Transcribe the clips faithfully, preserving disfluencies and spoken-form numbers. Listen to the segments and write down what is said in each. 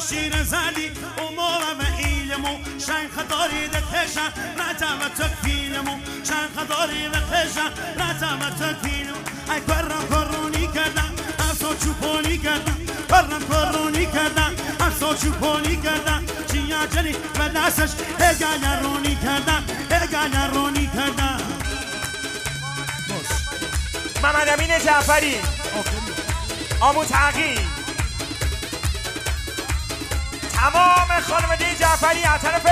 شیر زدی امور و ایلمو شن خداری دکشن رتم تکفیلمو شن خداری دکشن رتم تکفیلمو ای کرم کرونی کردم افسو چوپونی کردم کرم کرونی کردم افسو چوپونی کردم چیا جلی و دستش اگه رونی کردم اگه رونی کردم محمد امین جعفری آمو تغییر تمام خانواده جعفری از طرف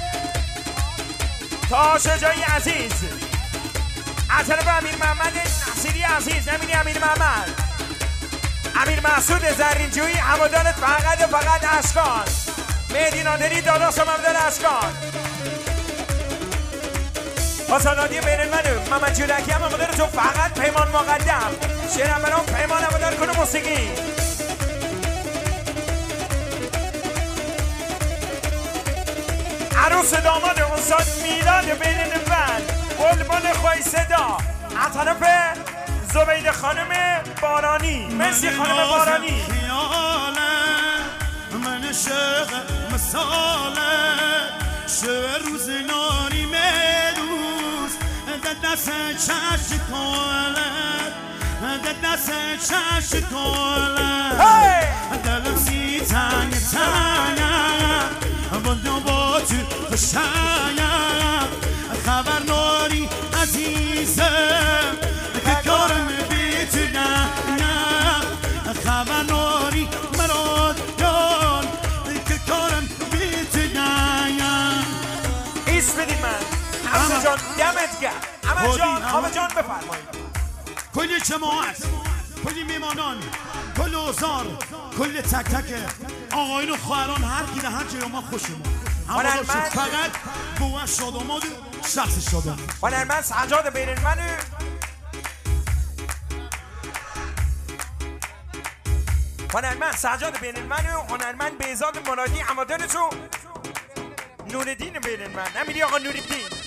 تاشجایی عزیز از طرف امیر محمد نصیری عزیز امینی امیر محمد امیر مسعود زرینجویی همودانت فقط فقط اشکان مهدی نادری داداش ممدن اشکان آسانادی بین منو محمد جودکی هم همودان تو فقط پیمان مقدم شیرم برام پیمان همودان کنه موسیقی عروس داماد استاد میلاد بین نفل بلبل خوی صدا از طرف زبید خانم بارانی مرسی خانم بارانی من شغل مساله شو روز ناری مروز دست چش کولد دست چش کولد دلم سی تنگ تنگ بندم با تو خشایم خبر ناری عزیزم که کارم بیتونم خبر ناری مراد جان که کارم بیتونم ایست بدیم من همه جان دمت گرد همه جان همه جان بفرمایید کل جماعت کل میمانان کل اوزار کل تک تک آقایون و خواهران هر کی به هر جای ما خوشیم هنرمند فقط بوه شاداماد شخص شادام هنرمند سجاد بیرنمنو هنرمند سجاد بیرنمنو هنرمند بهزاد مرادی همادانتو نوردین بیرنمن امیری آقا نوردین